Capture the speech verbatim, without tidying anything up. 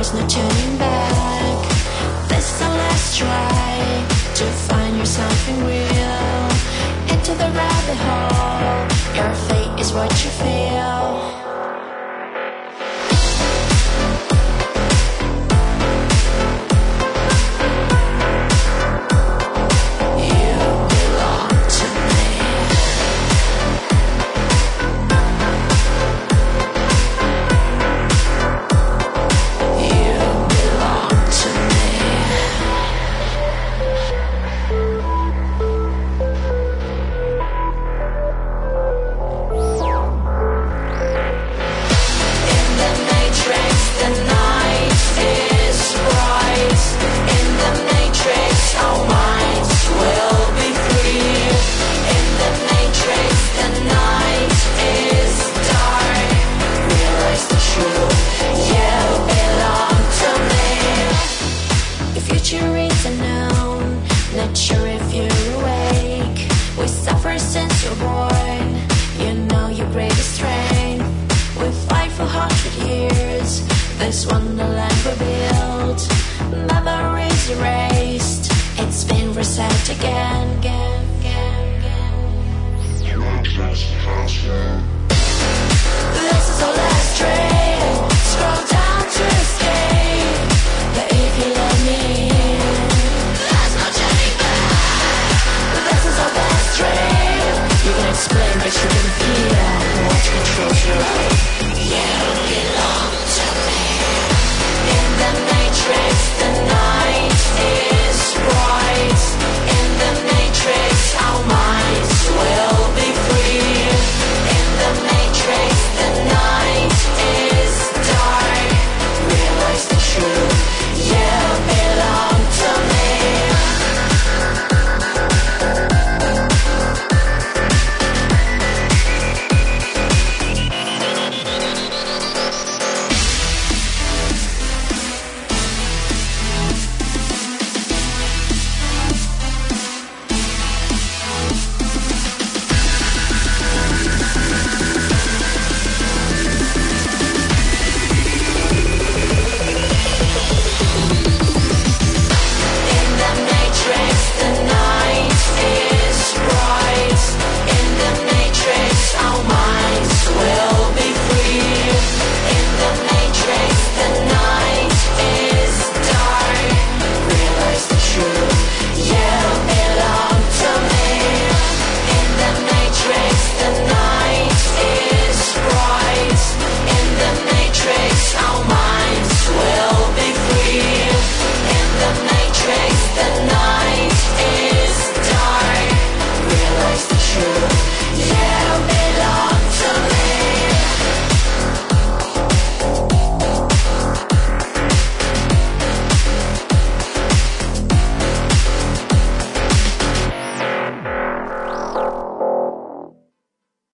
there's no turning back. This is the last try to find you something real. Into the rabbit hole, your fate is what you feel. This wonderland we built, memories erased. It's been reset again, again, again, again. This is